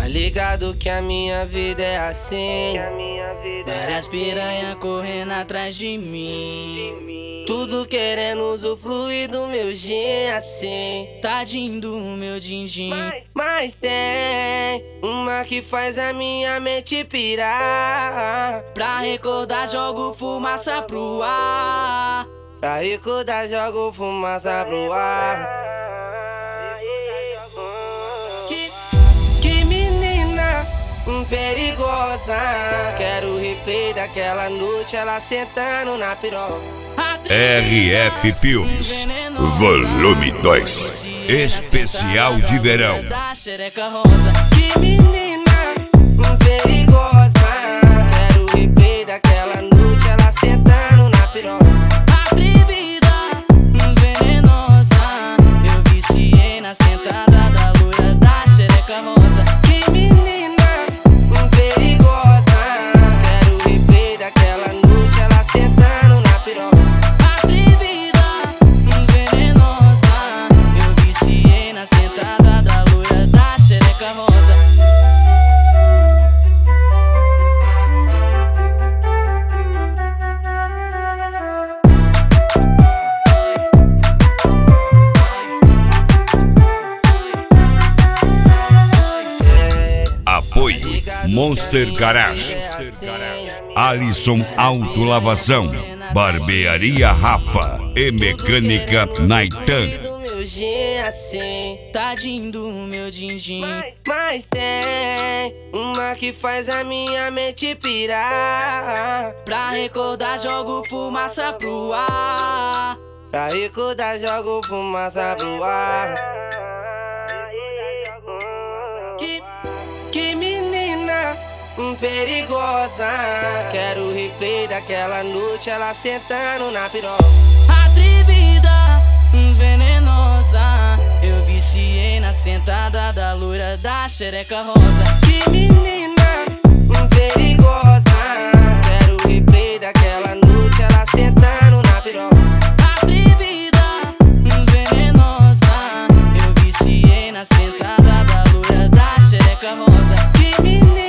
ligado que a minha vida é assim. Várias piranha correndo atrás de mim, Tudo querendo usufruir do meu gin assim. tadinho do meu din-din. Mas tem uma que faz a minha mente pirar. Pra recordar jogo fumaça pro ar. Pra recordar jogo fumaça pro ar. Que menina perigosa. Quero o replay daquela noite, ela sentando na piroca. RF Filmes, volume 2, especial de verão. Que menina perigosa. Quero o replay daquela noite, ela sentando na piroca. Atrevida, venenosa, eu viciei na sentada da loira da xereca rosa. Que menina perigosa. Quero o replay daquela noite, ela sentando na piroca. Atrevida, venenosa, eu viciei na sentada da loira da xereca rosa. Apoio Monster Garage, Alisson Autolavação, Barbearia Rafa e Mecânica Naitan. Do meu gin assim. Tadinho do meu din-din. Mas tem uma que faz a minha mente pirar. Pra recordar jogo fumaça pro ar. Pra recordar jogo fumaça pro ar. Que menina perigosa. Quero o replay daquela noite, ela sentando na piroca. Atrevida, venenosa, eu viciei na sentada da loira da xereca rosa. Que menina perigosa. Quero o replay daquela noite, ela sentando na piroca. Atrevida, venenosa, eu viciei na sentada da loira da xereca rosa. Que menina